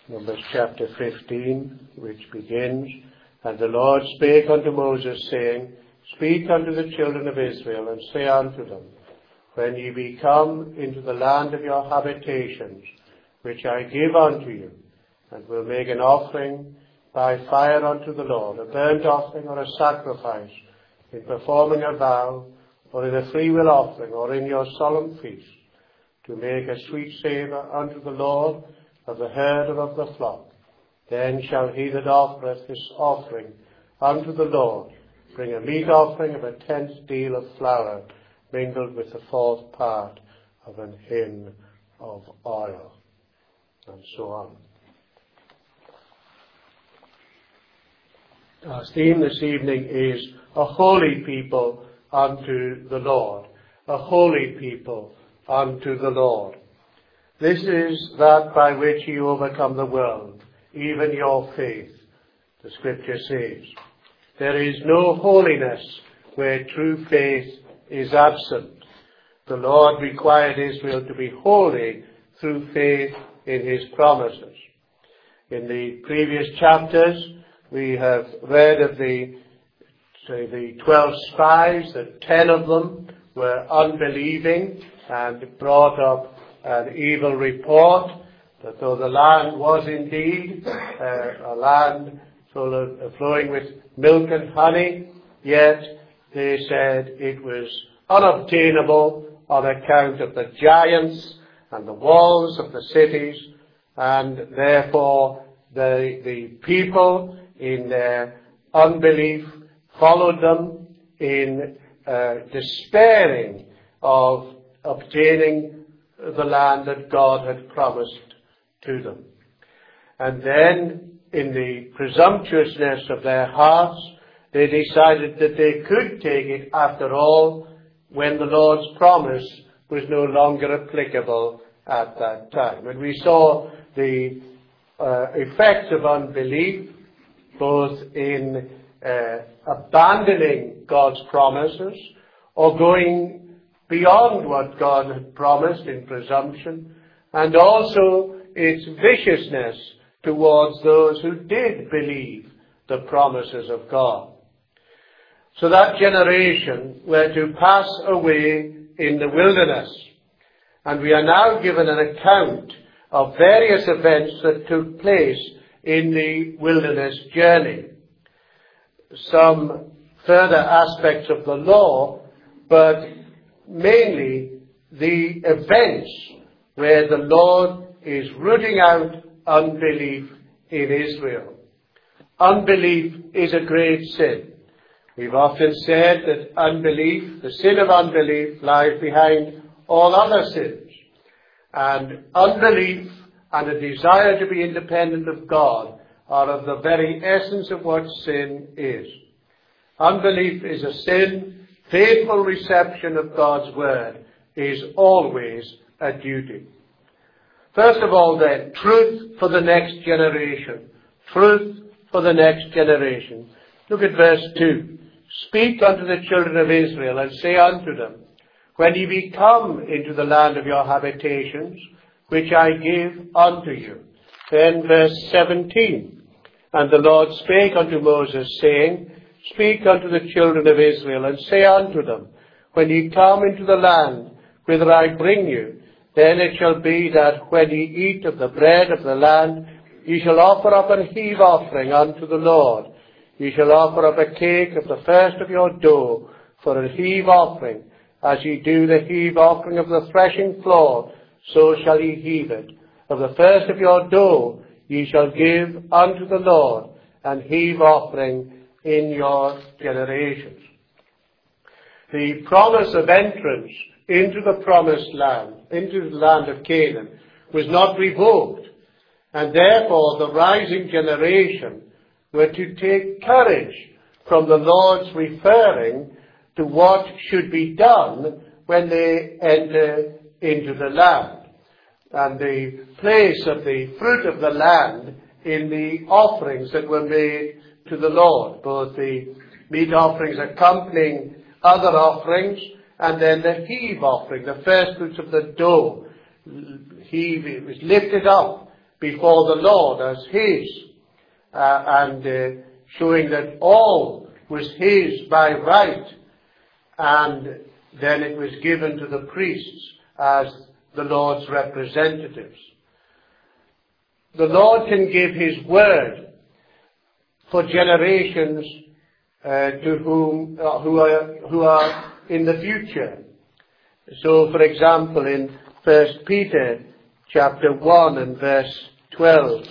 Numbers chapter 15, which begins, And the Lord spake unto Moses, saying, Speak unto the children of Israel, and say unto them, When ye be come into the land of your habitations, which I give unto you, and will make an offering by fire unto the Lord, a burnt offering or a sacrifice, in performing a vow, or in a freewill offering, or in your solemn feast, to make a sweet savour unto the Lord of the herd and of the flock. Then shall he that offereth this offering unto the Lord bring a meat offering of a tenth deal of flour, mingled with the fourth part of an hin of oil, and so on. Our theme this evening is a holy people unto the Lord. A holy people unto the Lord. This is that by which ye overcome the world, even your faith, the Scripture says. There is no holiness where true faith is absent. The Lord required Israel to be holy through faith in his promises. In the previous chapters, we have read of the 12 spies, that 10 of them were unbelieving and brought up an evil report, that though the land was indeed a land flowing with milk and honey, yet they said it was unobtainable on account of the giants and the walls of the cities, and therefore the people in their unbelief followed them in despairing of obtaining the land that God had promised to them. And then, in the presumptuousness of their hearts, they decided that they could take it after all, when the Lord's promise was no longer applicable at that time. And we saw the effects of unbelief, both in abandoning God's promises, or going beyond what God had promised in presumption, and also its viciousness towards those who did believe the promises of God. So that generation were to pass away in the wilderness, and we are now given an account of various events that took place in the wilderness journey. Some further aspects of the law, but mainly the events where the Lord is rooting out unbelief in Israel. Unbelief is a great sin. We've often said that unbelief, the sin of unbelief, lies behind all other sins. And unbelief and a desire to be independent of God are of the very essence of what sin is. Unbelief is a sin. Faithful reception of God's word is always a duty. First of all then, truth for the next generation. Truth for the next generation. Look at verse 2. Speak unto the children of Israel, and say unto them, When ye be come into the land of your habitations, which I give unto you. Then verse 17. And the Lord spake unto Moses, saying, Speak unto the children of Israel, and say unto them, When ye come into the land whither I bring you, then it shall be that when ye eat of the bread of the land, ye shall offer up a heave offering unto the Lord. Ye shall offer up a cake of the first of your dough for a heave offering. As ye do the heave offering of the threshing floor, so shall ye heave it. Of the first of your dough ye shall give unto the Lord an heave offering in your generations. The promise of entrance into the promised land, into the land of Canaan, was not revoked, and therefore the rising generation were to take courage from the Lord's referring to what should be done when they enter into the land, and the place of the fruit of the land in the offerings that were made to the Lord, both the meat offerings accompanying other offerings, and then the heave offering, the first fruits of the dough. It was lifted up before the Lord as his, and showing that all was his by right, and then it was given to the priests as the Lord's representatives. The Lord can give his word for generations to whom who are in the future. So, for example, in 1 Peter chapter 1 and verse 12.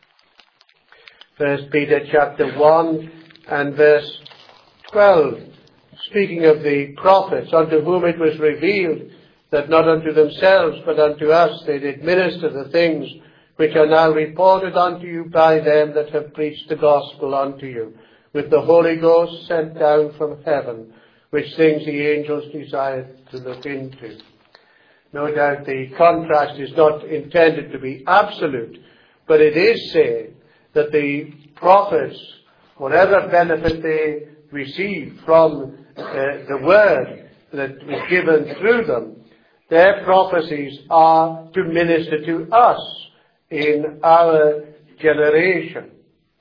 1 Peter chapter 1 and verse 12, speaking of the prophets, unto whom it was revealed that not unto themselves but unto us they did minister the things which are now reported unto you by them that have preached the gospel unto you, with the Holy Ghost sent down from heaven, which things the angels desire to look into. No doubt the contrast is not intended to be absolute, but it is saying that the prophets, whatever benefit they received from the word that was given through them, their prophecies are to minister to us in our generation.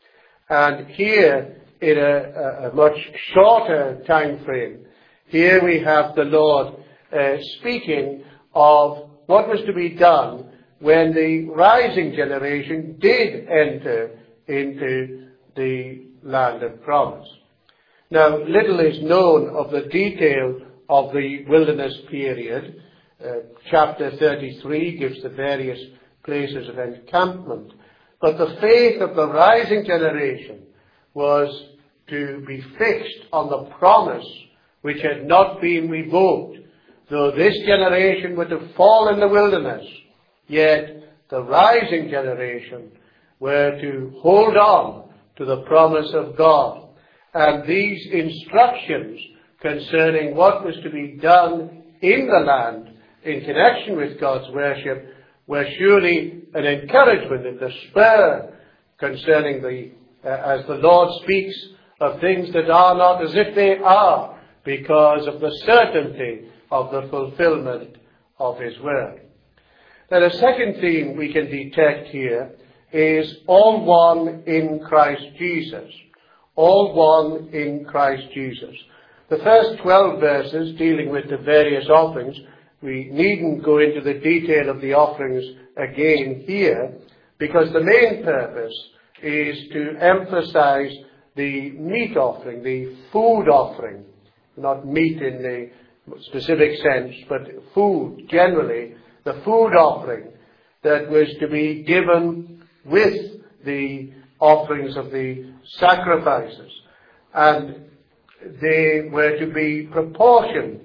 And here, in a much shorter time frame, here we have the Lord speaking of what was to be done when the rising generation did enter into the land of promise. Now, little is known of the detail of the wilderness period. Chapter 33 gives the various places of encampment. But the faith of the rising generation was to be fixed on the promise which had not been revoked. Though this generation were to fall in the wilderness, yet the rising generation were to hold on to the promise of God. And these instructions concerning what was to be done in the land in connection with God's worship were surely an encouragement and a spur concerning as the Lord speaks of things that are not as if they are, because of the certainty of the fulfillment of his word. Now, the second theme we can detect here is all one in Christ Jesus. All one in Christ Jesus. The first 12 verses dealing with the various offerings, we needn't go into the detail of the offerings again here, because the main purpose is to emphasize the meat offering, the food offering, not meat in the specific sense, but food generally, the food offering that was to be given with the offerings of the sacrifices. And they were to be proportionate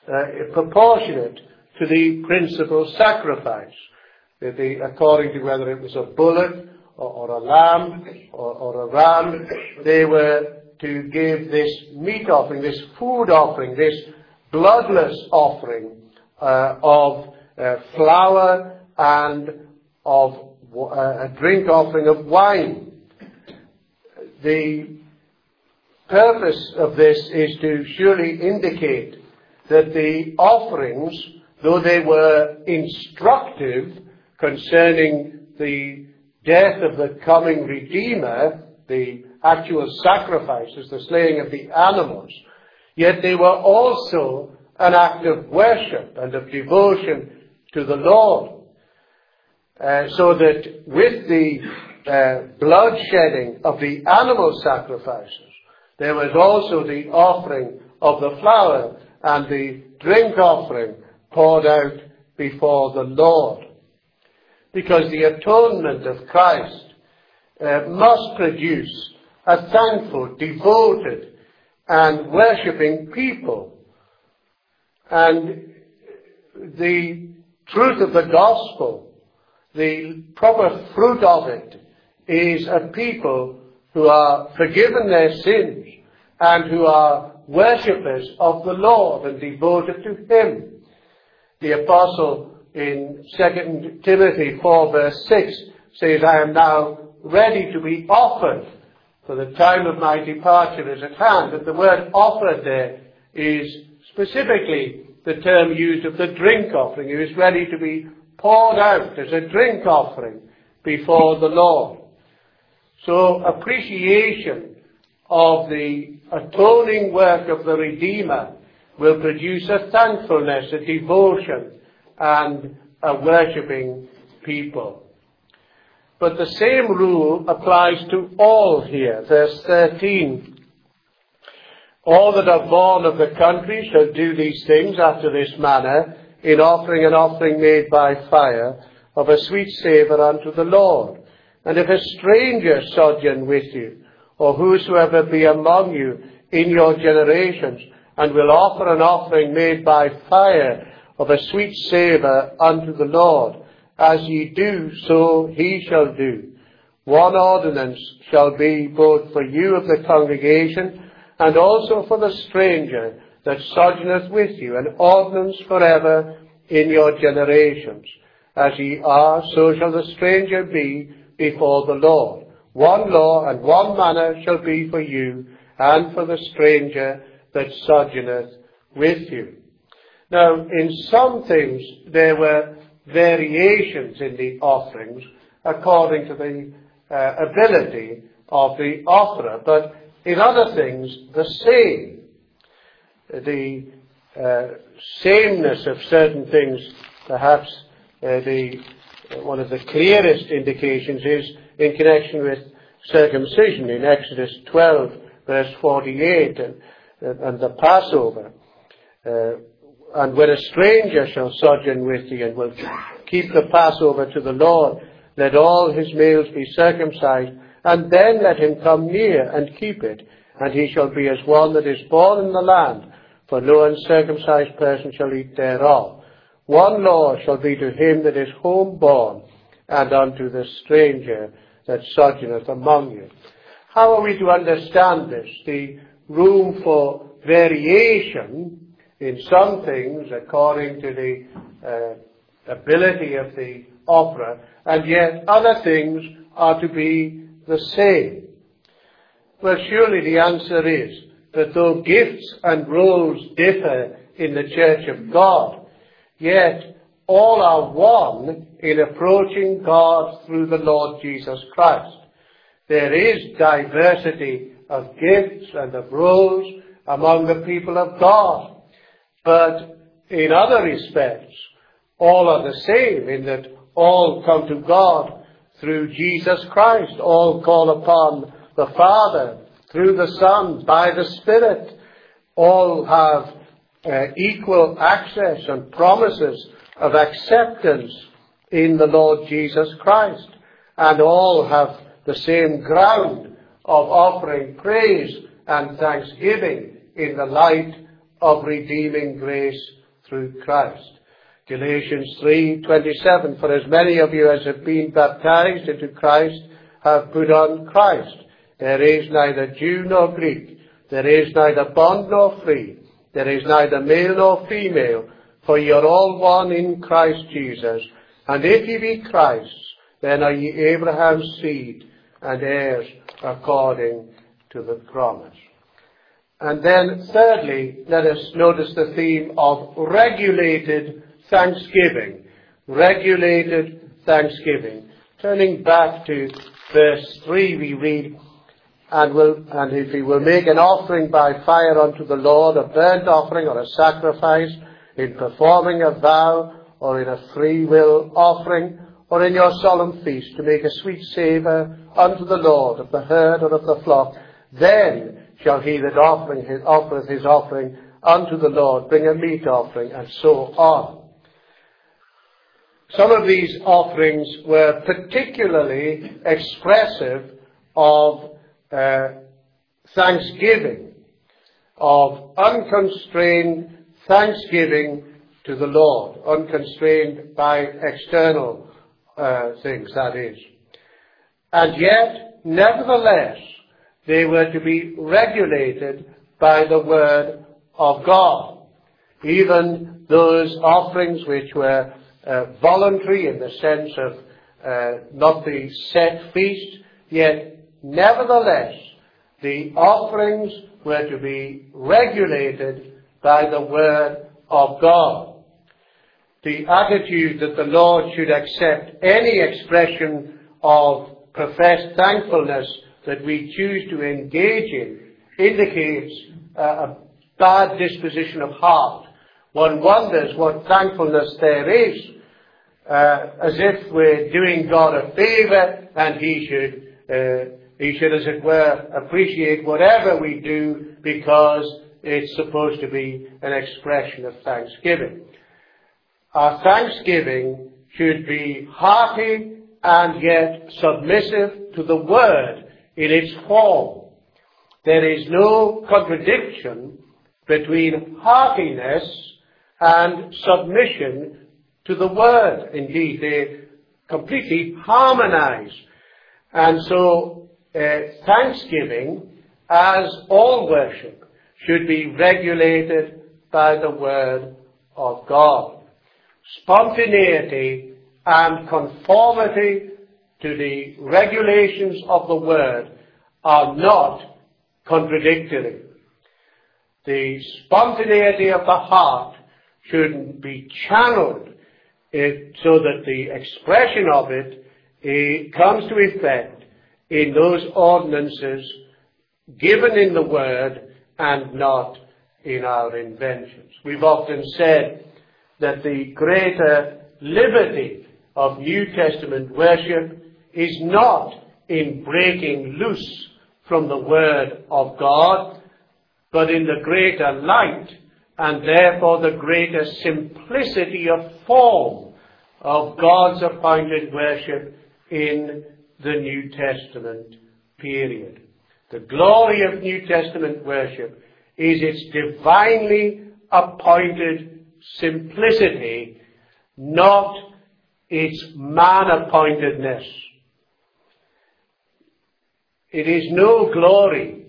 to the principal sacrifice, according to whether it was a bullock or a lamb or a ram. They were to give this meat offering, this food offering, this bloodless offering of flour and of a drink offering of wine. The purpose of this is to surely indicate that the offerings, though they were instructive concerning the death of the coming Redeemer, the actual sacrifices, the slaying of the animals, yet they were also an act of worship and of devotion to the Lord. So that with the blood shedding of the animal sacrifices, there was also the offering of the flour and the drink offering poured out before the Lord. Because the atonement of Christ must produce a thankful, devoted, and worshipping people. And the truth of the gospel, the proper fruit of it, is a people who are forgiven their sins and who are worshippers of the Lord and devoted to him. The apostle in 2 Timothy 4 verse 6 says, I am now ready to be offered, for the time of my departure is at hand. And the word offered there is specifically the term used of the drink offering. It is ready to be poured out as a drink offering before the Lord. So appreciation of the atoning work of the Redeemer will produce a thankfulness, a devotion, and a worshipping people. But the same rule applies to all here. Verse 13. All that are born of the country shall do these things after this manner, in offering an offering made by fire, of a sweet savour unto the Lord. And if a stranger sojourn with you, or whosoever be among you in your generations, and will offer an offering made by fire, of a sweet savour unto the Lord, as ye do, so he shall do. One ordinance shall be both for you of the congregation, and also for the stranger that sojourneth with you, an ordinance forever in your generations. As ye are, so shall the stranger be before the Lord. One law and one manner shall be for you, and for the stranger that sojourneth with you. Now, in some things there were variations in the offerings according to the ability of the offerer, but in other things the same. The sameness of certain things, perhaps one of the clearest indications is in connection with circumcision in Exodus 12 verse 48 and the Passover. And when a stranger shall sojourn with thee and will keep the Passover to the Lord, let all his males be circumcised, and then let him come near and keep it, and he shall be as one that is born in the land, for no uncircumcised person shall eat thereof. One law shall be to him that is homeborn, and unto the stranger that sojourneth among you. How are we to understand this? The room for variation in some things according to the ability of the offerer, and yet other things are to be the same. Well, surely the answer is that though gifts and roles differ in the Church of God, yet all are one in approaching God through the Lord Jesus Christ. There is diversity of gifts and of roles among the people of God, but in other respects, all are the same in that all come to God through Jesus Christ. All call upon the Father through the Son by the Spirit. All have equal access and promises of acceptance in the Lord Jesus Christ. And all have the same ground of offering praise and thanksgiving in the light of redeeming grace through Christ. Galatians 3:27, for as many of you as have been baptized into Christ have put on Christ. There is neither Jew nor Greek, there is neither bond nor free, there is neither male nor female, for ye are all one in Christ Jesus. And if ye be Christ's, then are ye Abraham's seed, and heirs according to the promise. And then thirdly, let us notice the theme of regulated thanksgiving. Regulated thanksgiving. Turning back to verse 3, we read, And if he will make an offering by fire unto the Lord, a burnt offering or a sacrifice, in performing a vow, or in a free will offering, or in your solemn feast, to make a sweet savour unto the Lord of the herd or of the flock, then shall he that offereth his offering unto the Lord bring a meat offering, and so on. Some of these offerings were particularly expressive of thanksgiving, of unconstrained thanksgiving to the Lord, unconstrained by external things, that is. And yet, nevertheless, they were to be regulated by the Word of God. Even those offerings which were voluntary in the sense of not the set feast, yet nevertheless the offerings were to be regulated by the Word of God. The attitude that the Lord should accept any expression of professed thankfulness that we choose to engage in indicates a bad disposition of heart. One wonders what thankfulness there is, as if we're doing God a favour and He should, as it were, appreciate whatever we do because it's supposed to be an expression of thanksgiving. Our thanksgiving should be hearty and yet submissive to the Word in its form. There is no contradiction between heartiness and submission to the Word. Indeed, they completely harmonize. And so, thanksgiving, as all worship, should be regulated by the Word of God. Spontaneity and conformity to the regulations of the Word are not contradictory. The spontaneity of the heart should be channeled so that the expression of it comes to effect in those ordinances given in the Word and not in our inventions. We've often said that the greater liberty of New Testament worship is not in breaking loose from the Word of God, but in the greater light and therefore the greater simplicity of form of God's appointed worship in the New Testament period. The glory of New Testament worship is its divinely appointed simplicity, not its man-appointedness. It is no glory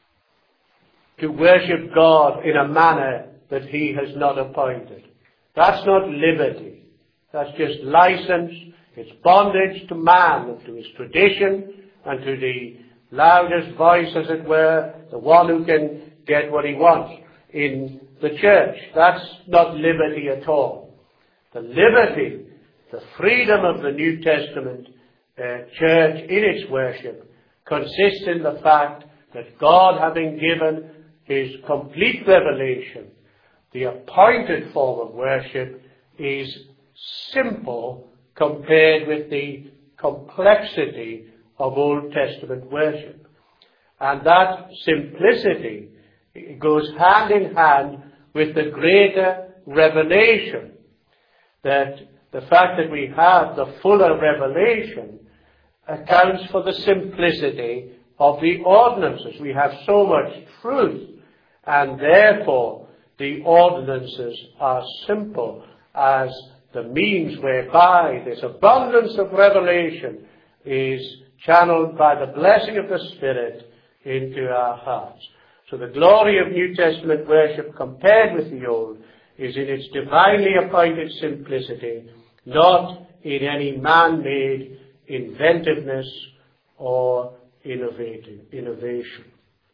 to worship God in a manner that He has not appointed. That's not liberty. That's just license. It's bondage to man and to his tradition and to the loudest voice, as it were, the one who can get what he wants in the church. That's not liberty at all. The liberty, the freedom of the New Testament church in its worship consists in the fact that God, having given His complete revelation, the appointed form of worship is simple compared with the complexity of Old Testament worship. And that simplicity goes hand in hand with the greater revelation. That the fact that we have the fuller revelation accounts for the simplicity of the ordinances. We have so much truth, and therefore the ordinances are simple as the means whereby this abundance of revelation is channeled by the blessing of the Spirit into our hearts. So the glory of New Testament worship compared with the Old is in its divinely appointed simplicity, not in any man-made inventiveness or innovation.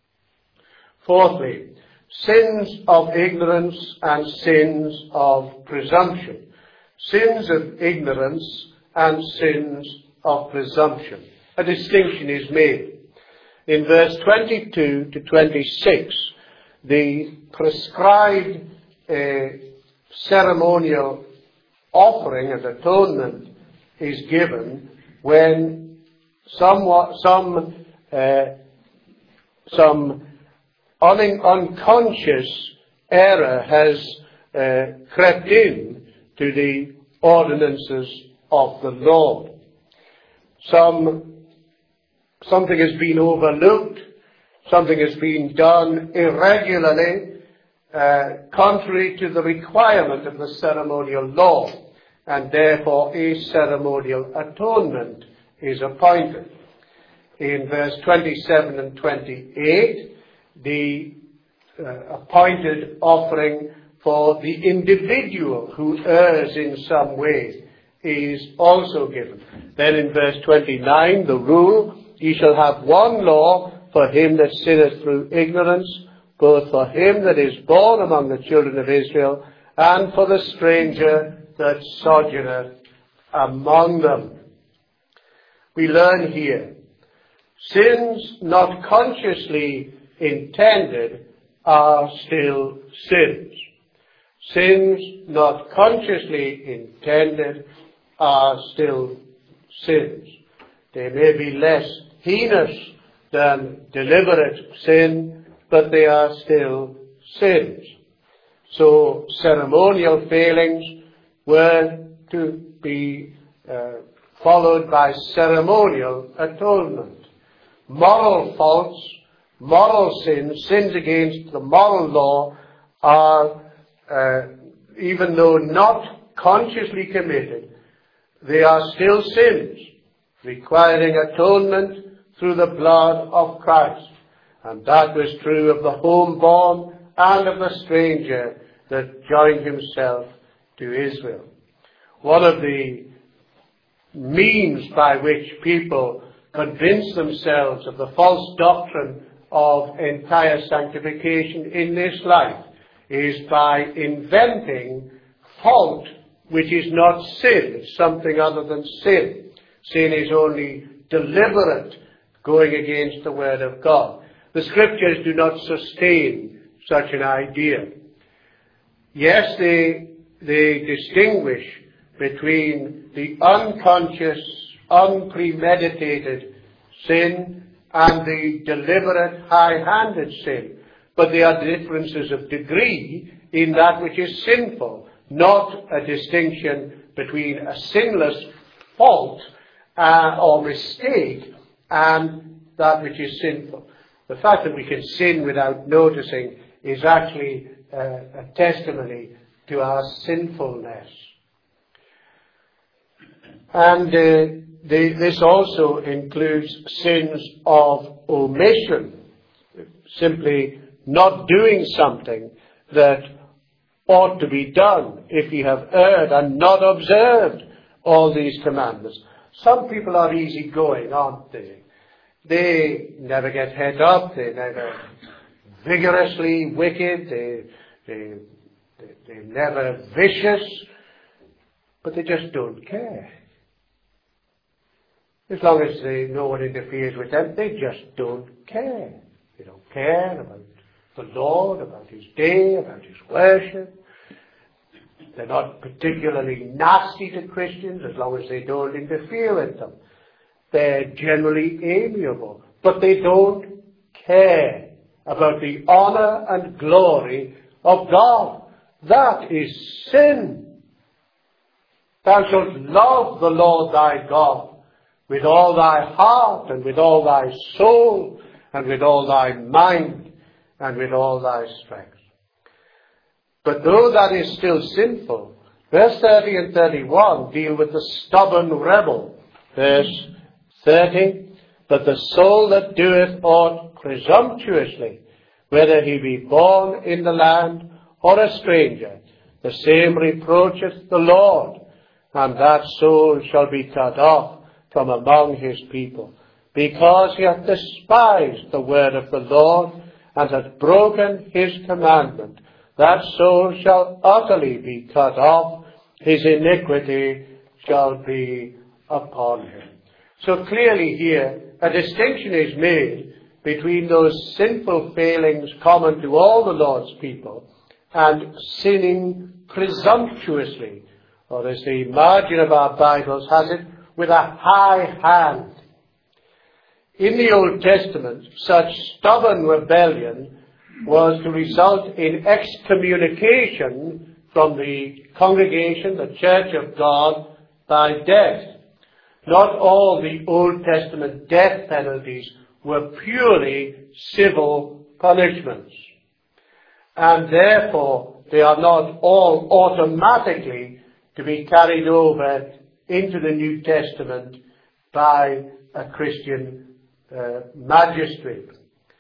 Fourthly, sins of ignorance and sins of presumption. Sins of ignorance and sins of presumption. A distinction is made. In verse 22 to 26, the prescribed ceremonial offering and atonement is given when some unconscious error has crept in to the ordinances of the Lord. Something has been overlooked, something has been done irregularly, contrary to the requirement of the ceremonial law, and therefore a ceremonial atonement is appointed. In verse 27 and 28, the appointed offering for the individual who errs in some way is also given. Then in verse 29, the rule, ye shall have one law for him that sinneth through ignorance, both for him that is born among the children of Israel, and for the stranger that sojourneth among them. we learn here, sins not consciously intended are still sins. Sins not consciously intended are still sins. They may be less heinous than deliberate sin, but they are still sins. So ceremonial failings were to be followed by ceremonial atonement. Moral faults, moral sins, sins against the moral law are, even though not consciously committed, they are still sins, requiring atonement through the blood of Christ. And that was true of the homeborn and of the stranger that joined himself to Israel. One of the means by which people convince themselves of the false doctrine of entire sanctification in this life is by inventing fault which is not sin. It's something other than sin. Sin is only deliberate going against the Word of God. The Scriptures do not sustain such an idea. Yes, they distinguish between the unconscious, unpremeditated sin and the deliberate, high-handed sin. But they are differences of degree in that which is sinful, not a distinction between a sinless fault or mistake and that which is sinful. The fact that we can sin without noticing is actually a testimony to our sinfulness. And this also includes sins of omission, simply not doing something that ought to be done if you have erred and not observed all these commandments. Some people are easygoing, aren't they? They never get head up, they never vigorously wicked, they're never vicious, but they just don't care. As long as no one interferes with them, they just don't care. They don't care about the Lord, about His day, about His worship. They're not particularly nasty to Christians as long as they don't interfere with them. They're generally amiable, but they don't care about the honor and glory of God. That is sin. Thou shalt love the Lord thy God with all thy heart and with all thy soul and with all thy mind and with all thy strength. But though that is still sinful, verse 30 and 31 deal with the stubborn rebel. Verse 30, but the soul that doeth aught presumptuously, whether he be born in the land or a stranger, the same reproacheth the Lord, and that soul shall be cut off from among his people, because he hath despised the word of the Lord, and hath broken his commandment. That soul shall utterly be cut off, his iniquity shall be upon him. So clearly here, a distinction is made between those sinful failings common to all the Lord's people and sinning presumptuously, or as the margin of our Bibles has it, with a high hand. In the Old Testament, such stubborn rebellion was to result in excommunication from the congregation, the Church of God, by death. Not all the Old Testament death penalties were purely civil punishments. And therefore, they are not all automatically to be carried over into the New Testament by a Christian magistrate.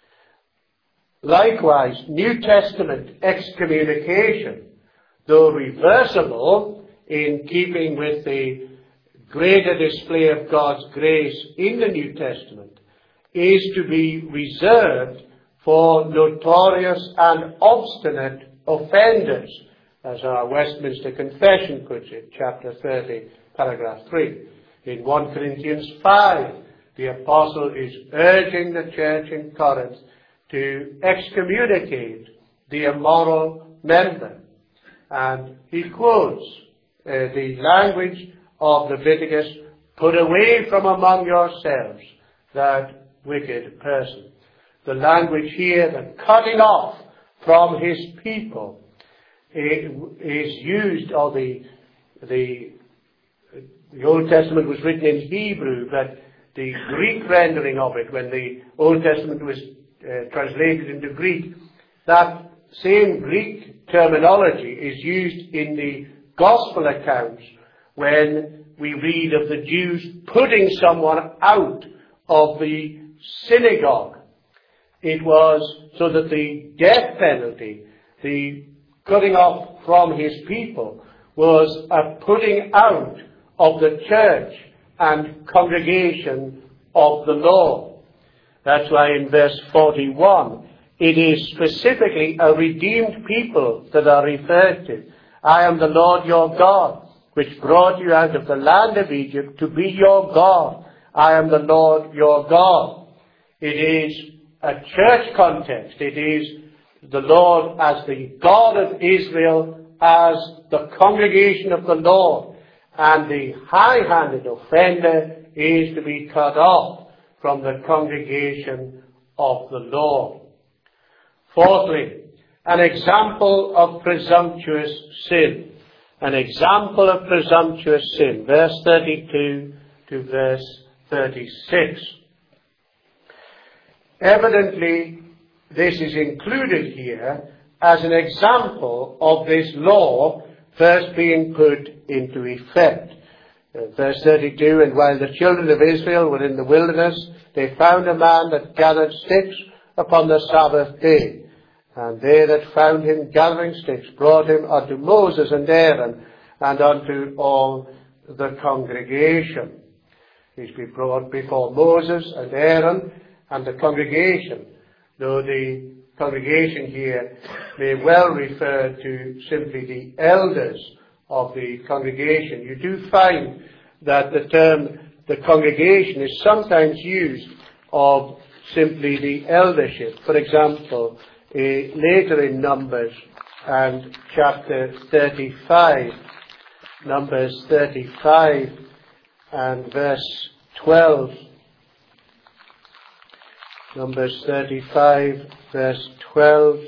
Likewise, New Testament excommunication, though reversible in keeping with the greater display of God's grace in the New Testament, is to be reserved for notorious and obstinate offenders, as our Westminster Confession puts it, chapter 30, paragraph 3. In 1 Corinthians 5, the apostle is urging the church in Corinth to excommunicate the immoral member. And he quotes the language of Leviticus, "Put away from among yourselves that wicked person." The language here, the cutting off from his people, is used, or the Old Testament was written in Hebrew, but the Greek rendering of it, when the Old Testament was translated into Greek, that same Greek terminology is used in the Gospel accounts when we read of the Jews putting someone out of the synagogue. It was so that the death penalty, the cutting off from his people, was a putting out of the church and congregation of the Lord. That's why in verse 41, it is specifically a redeemed people that are referred to. "I am the Lord your God, which brought you out of the land of Egypt to be your God. I am the Lord your God." It is a church context. It is the Lord as the God of Israel, as the congregation of the Lord. And the high-handed offender is to be cut off from the congregation of the Lord. Fourthly, an example of presumptuous sin. An example of presumptuous sin. Verse 32 to verse 36. Evidently, this is included here as an example of this law first being put into effect. Verse 32, "And while the children of Israel were in the wilderness, they found a man that gathered sticks upon the Sabbath day. And they that found him gathering sticks brought him unto Moses and Aaron, and unto all the congregation." He's been brought before Moses and Aaron and the congregation, though the congregation here may well refer to simply the elders of the congregation. You do find that the term the congregation is sometimes used of simply the eldership. For example, later in Numbers and chapter 35, Numbers 35 and verse 12, Numbers 35 verse 12,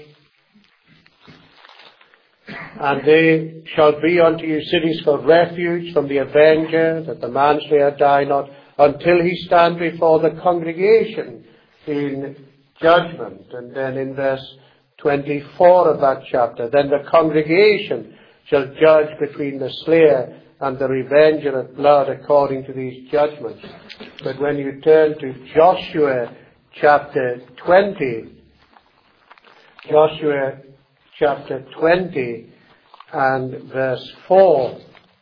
"And they shall be unto you cities for refuge from the avenger, that the manslayer die not, until he stand before the congregation in judgment." And then in verse 24 of that chapter, "Then the congregation shall judge between the slayer and the revenger of blood according to these judgments." But when you turn to Joshua chapter 20, Joshua chapter 20 and verse 4,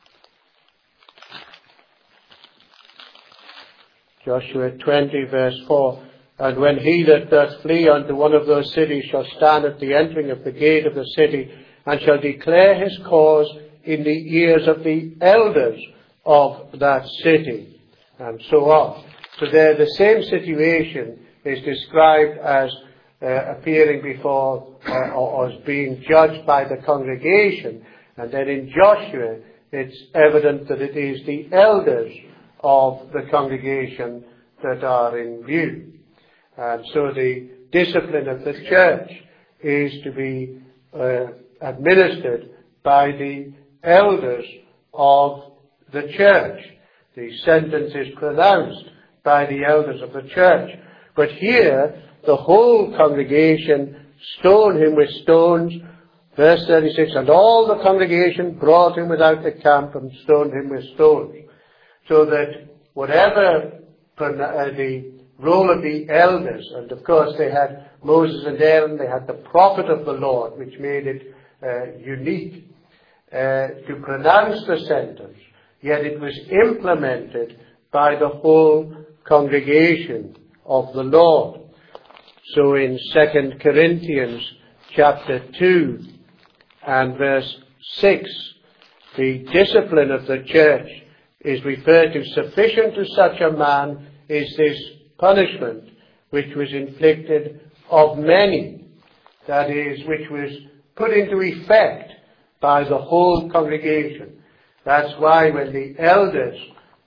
Joshua 20 verse 4, "And when he that doth flee unto one of those cities shall stand at the entering of the gate of the city, and shall declare his cause in the ears of the elders of that city," and so on. So there the same situation is described as appearing before or as being judged by the congregation. And then in Joshua, it's evident that it is the elders of the congregation that are in view. And so the discipline of the church is to be administered by the elders of the church. The sentence is pronounced by the elders of the church. But here, the whole congregation stoned him with stones. Verse 36, "And all the congregation brought him without the camp and stoned him with stones." So that whatever the role of the elders, and of course they had Moses and Aaron, they had the prophet of the Lord, which made it unique to pronounce the sentence, yet it was implemented by the whole congregation of the Lord. So in 2 Corinthians chapter 2 and verse 6, the discipline of the church is referred to, sufficient to such a man is this punishment which was inflicted of many, that is, which was put into effect by the whole congregation. That's why when the elders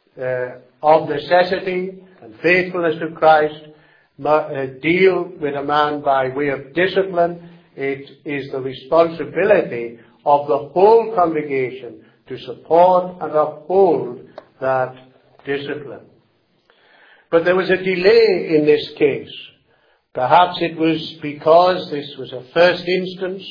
of necessity and faithfulness to Christ deal with a man by way of discipline, it is the responsibility of the whole congregation to support and uphold that discipline. But there was a delay in this case. Perhaps it was because this was a first instance,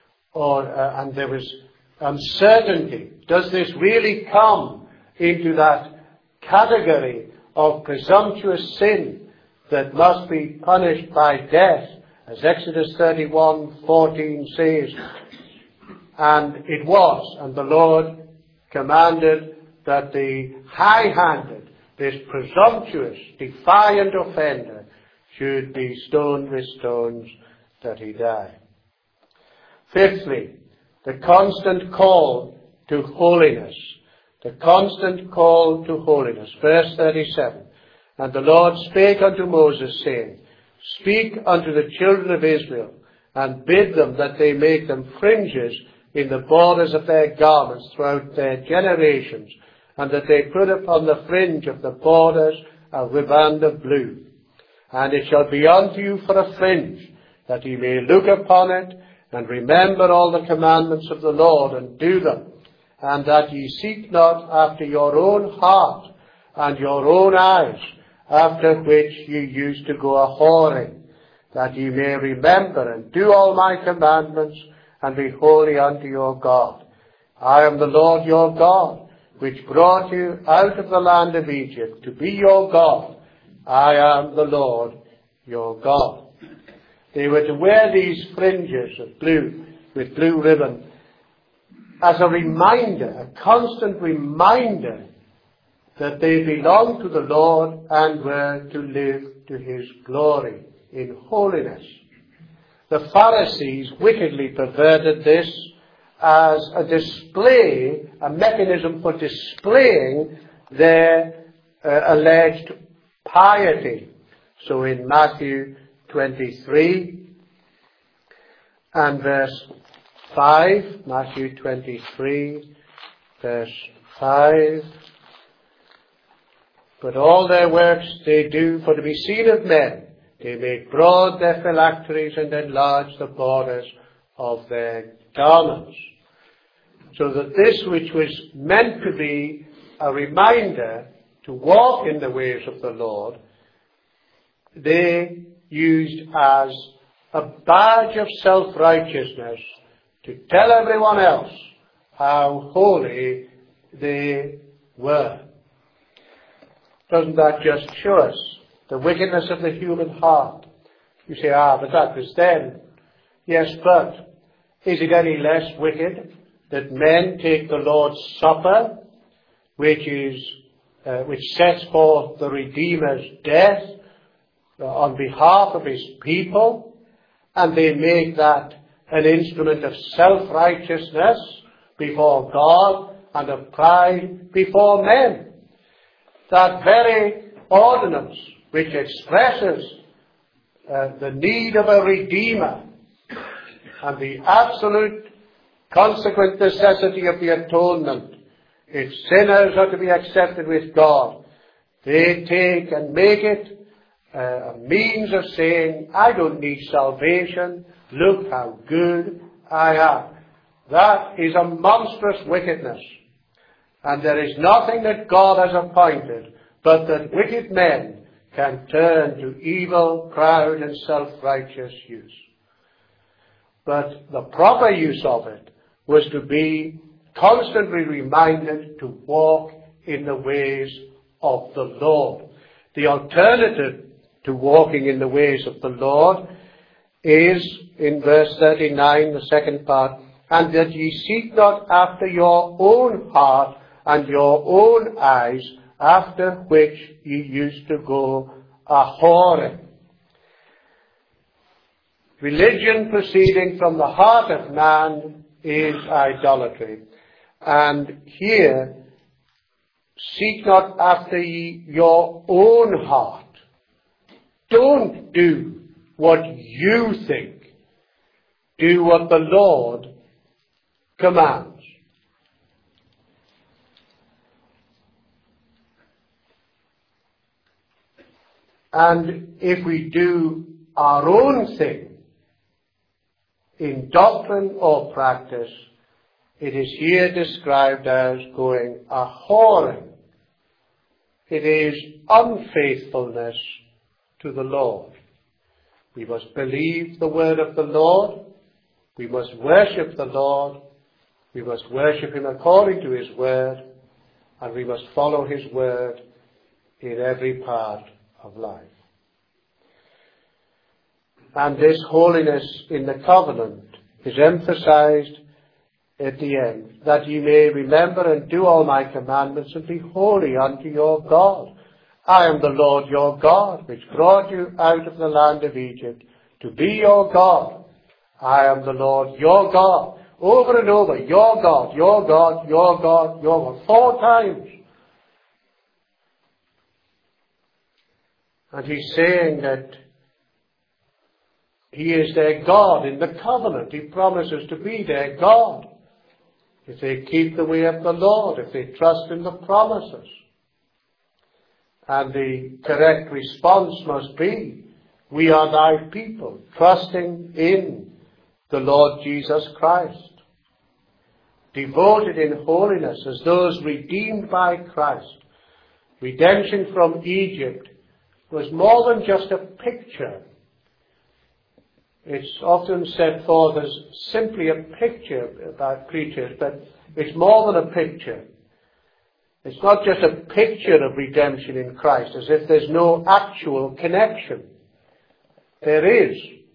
and there was uncertainty. Does this really come into that category of presumptuous sin that must be punished by death, as Exodus 31:14 says? And it was, and the Lord commanded that the high-handed, this presumptuous, defiant offender should be stoned with stones that he die. Fifthly, the constant call to holiness. The constant call to holiness. Verse 37. And the Lord spake unto Moses, saying, Speak unto the children of Israel, and bid them that they make them fringes in the borders of their garments throughout their generations, and that they put upon the fringe of the borders a riband of blue. And it shall be unto you for a fringe, that ye may look upon it, and remember all the commandments of the Lord, and do them, and that ye seek not after your own heart and your own eyes, after which ye used to go a-whoring, that ye may remember and do all my commandments, and be holy unto your God. I am the Lord your God, which brought you out of the land of Egypt, to be your God. I am the Lord your God. They were to wear these fringes of blue, with blue ribbon, as a reminder, a constant reminder, that they belonged to the Lord and were to live to his glory in holiness. The Pharisees wickedly perverted this as a display, a mechanism for displaying their alleged piety. So in Matthew 23 and verse 5, Matthew 23 verse 5, But all their works they do for to be seen of men. They make broad their phylacteries and enlarge the borders of their garments. So that this which was meant to be a reminder to walk in the ways of the Lord, they used as a badge of self-righteousness to tell everyone else how holy they were. Doesn't that just show us the wickedness of the human heart? You say, but that was then. Yes, but is it any less wicked that men take the Lord's Supper, which sets forth the Redeemer's death on behalf of his people, and they make that an instrument of self-righteousness before God and of pride before men? That very ordinance which expresses the need of a Redeemer and the absolute consequent necessity of the atonement, if sinners are to be accepted with God, they take and make it a means of saying, I don't need salvation, look how good I am. That is a monstrous wickedness. And there is nothing that God has appointed but that wicked men can turn to evil, proud and self-righteous use. But the proper use of it was to be constantly reminded to walk in the ways of the Lord. The alternative to walking in the ways of the Lord is, in verse 39, the second part, and that ye seek not after your own heart and your own eyes, after which ye used to go a-whoring. Religion proceeding from the heart of man is idolatry. And here, seek not after your own heart. Don't do what you think. Do what the Lord commands. And if we do our own thing in doctrine or practice, it is here described as going a-whoring. It is unfaithfulness to the Lord. We must believe the word of the Lord. We must worship the Lord. We must worship him according to his word. And we must follow his word in every part of life. And this holiness in the covenant is emphasized at the end, that ye may remember and do all my commandments and be holy unto your God. I am the Lord your God, which brought you out of the land of Egypt to be your God. I am the Lord your God. Over and over, your God, your God, your God, your God. 4 times. And he's saying that he is their God in the covenant. He promises to be their God if they keep the way of the Lord, if they trust in the promises. And the correct response must be, we are thy people, trusting in the Lord Jesus Christ, devoted in holiness as those redeemed by Christ. Redemption from Egypt was more than just a picture. It's often set forth as simply a picture about creatures, but it's more than a picture. It's not just a picture of redemption in Christ, as if there's no actual connection. There is.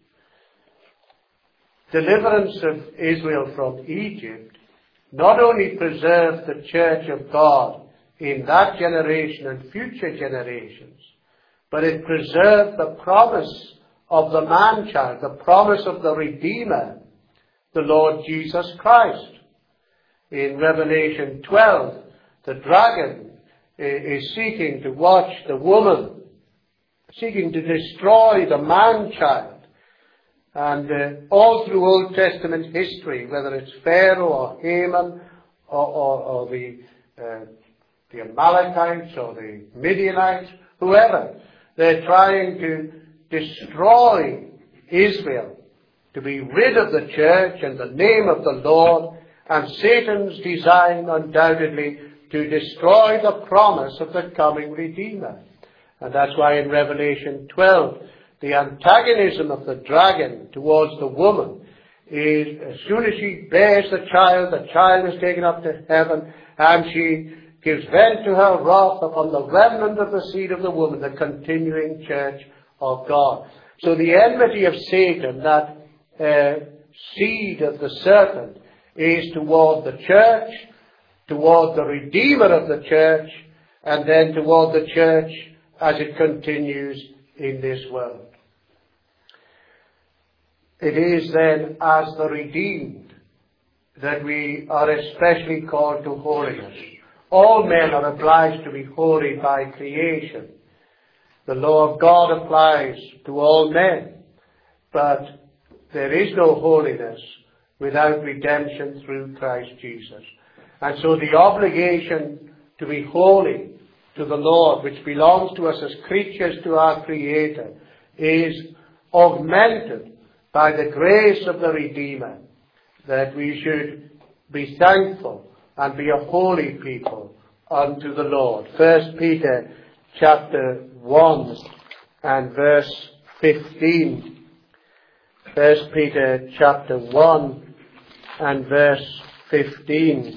Deliverance of Israel from Egypt not only preserved the church of God in that generation and future generations, but it preserved the promise of the man-child, the promise of the Redeemer, the Lord Jesus Christ. In Revelation 12, the dragon is seeking to watch the woman, seeking to destroy the man-child. And all through Old Testament history, whether it's Pharaoh or Haman or the Amalekites or the Midianites, whoever, they're trying to destroy Israel, to be rid of the church and the name of the Lord, and Satan's design undoubtedly to destroy the promise of the coming Redeemer. And that's why in Revelation 12, the antagonism of the dragon towards the woman is, as soon as she bears the child is taken up to heaven, and she gives vent to her wrath upon the remnant of the seed of the woman, the continuing church of God. So the enmity of Satan, that seed of the serpent, is toward the church, toward the Redeemer of the church, and then toward the church as it continues in this world. It is then as the redeemed that we are especially called to holiness. All men are obliged to be holy by creation. The law of God applies to all men, but there is no holiness without redemption through Christ Jesus. And so the obligation to be holy to the Lord, which belongs to us as creatures to our Creator, is augmented by the grace of the Redeemer, that we should be thankful and be a holy people unto the Lord. 1 Peter chapter 1 and verse 15. 1 Peter chapter 1 and verse 15.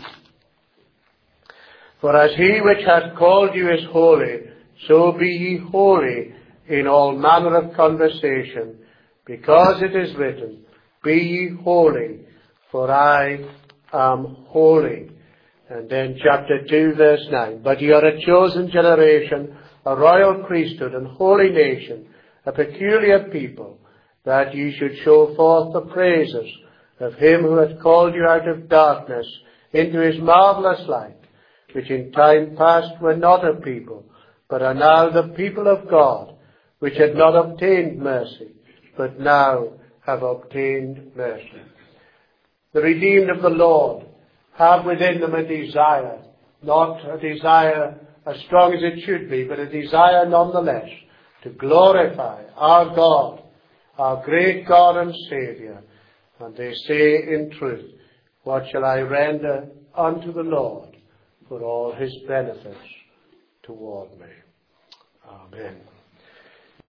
For as he which hath called you is holy, so be ye holy in all manner of conversation, because it is written, Be ye holy, for I am holy. And then chapter 2 verse 9. But ye are a chosen generation, a royal priesthood, and holy nation, a peculiar people, that ye should show forth the praises of him who hath called you out of darkness into his marvellous light, which in time past were not a people, but are now the people of God, which had not obtained mercy, but now have obtained mercy. The redeemed of the Lord have within them a desire, not a desire as strong as it should be, but a desire nonetheless to glorify our God, our great God and Saviour. And they say in truth, what shall I render unto the Lord for all his benefits toward me? Amen.